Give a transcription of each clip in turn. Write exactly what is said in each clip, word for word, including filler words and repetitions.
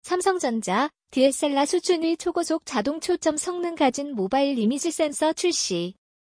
삼성전자, 디에스엘알 수준의 초고속 자동 초점 성능 가진 모바일 이미지 센서 출시.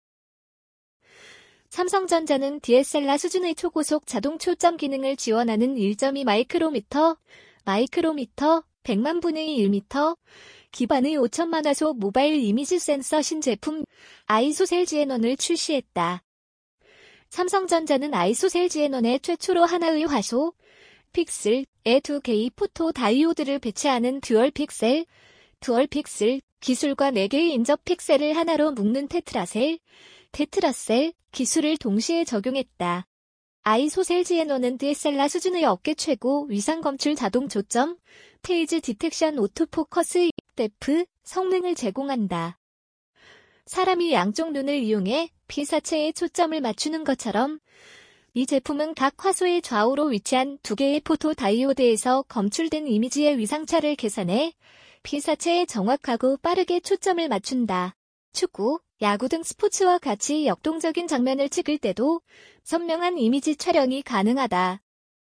삼성전자는 디에스엘알 수준의 초고속 자동 초점 기능을 지원하는 일 점 이 마이크로미터, 마이크로미터, 백만 분의 일 미터 기반의 오천만 화소 모바일 이미지 센서 신제품 아이소셀 지엔원을 출시했다. 삼성전자는 아이소셀 지엔원에 최초로 하나의 화소, 픽셀, 에 두 개의 포토 다이오드를 배치하는 듀얼 픽셀, 듀얼 픽셀 기술과 네 개의 인접 픽셀을 하나로 묶는 테트라셀, 테트라셀 기술을 동시에 적용했다. 아이소셀 지엔원은 디에스엘알 수준의 업계 최고 위상 검출 자동 초점, 페이지 디텍션 오토포커스, 데프 성능을 제공한다. 사람이 양쪽 눈을 이용해 피사체에 초점을 맞추는 것처럼 이 제품은 각 화소의 좌우로 위치한 두 개의 포토 다이오드에서 검출된 이미지의 위상차를 계산해 피사체에 정확하고 빠르게 초점을 맞춘다. 축구, 야구 등 스포츠와 같이 역동적인 장면을 찍을 때도 선명한 이미지 촬영이 가능하다.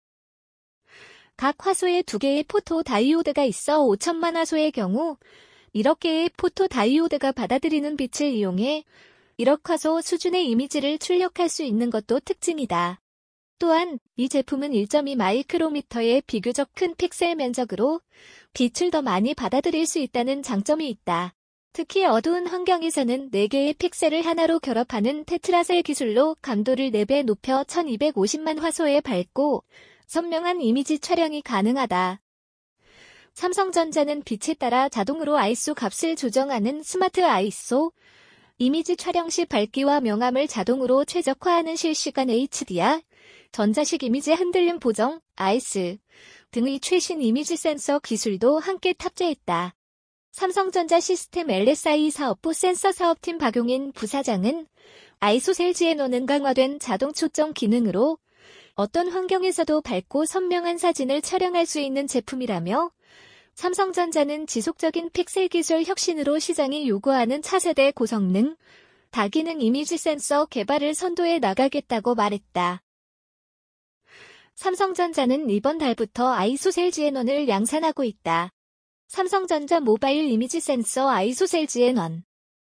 각 화소에 두 개의 포토 다이오드가 있어 오천만 화소의 경우 일억 개의 포토 다이오드가 받아들이는 빛을 이용해 일억 화소 수준의 이미지를 출력할 수 있는 것도 특징이다. 또한 이 제품은 일 점 이 마이크로미터의 비교적 큰 픽셀 면적으로 빛을 더 많이 받아들일 수 있다는 장점이 있다. 특히 어두운 환경에서는 네 개의 픽셀을 하나로 결합하는 테트라셀 기술로 감도를 네 배 높여 천이백오십만 화소에 밝고 선명한 이미지 촬영이 가능하다. 삼성전자는 빛에 따라 자동으로 아이에스오 값을 조정하는 스마트 아이에스오, 이미지 촬영 시 밝기와 명암을 자동으로 최적화하는 실시간 에이치디알, 전자식 이미지 흔들림 보정, 아이에스 등의 최신 이미지 센서 기술도 함께 탑재했다. 삼성전자 시스템 엘에스아이 사업부 센서 사업팀 박용인 부사장은 아이소셀 지엔원은 강화된 자동 초점 기능으로 어떤 환경에서도 밝고 선명한 사진을 촬영할 수 있는 제품이라며 삼성전자는 지속적인 픽셀 기술 혁신으로 시장이 요구하는 차세대 고성능, 다기능 이미지 센서 개발을 선도해 나가겠다고 말했다. 삼성전자는 이번 달부터 아이소셀 지엔원을 양산하고 있다. 삼성전자 모바일 이미지 센서 아이소셀 지엔원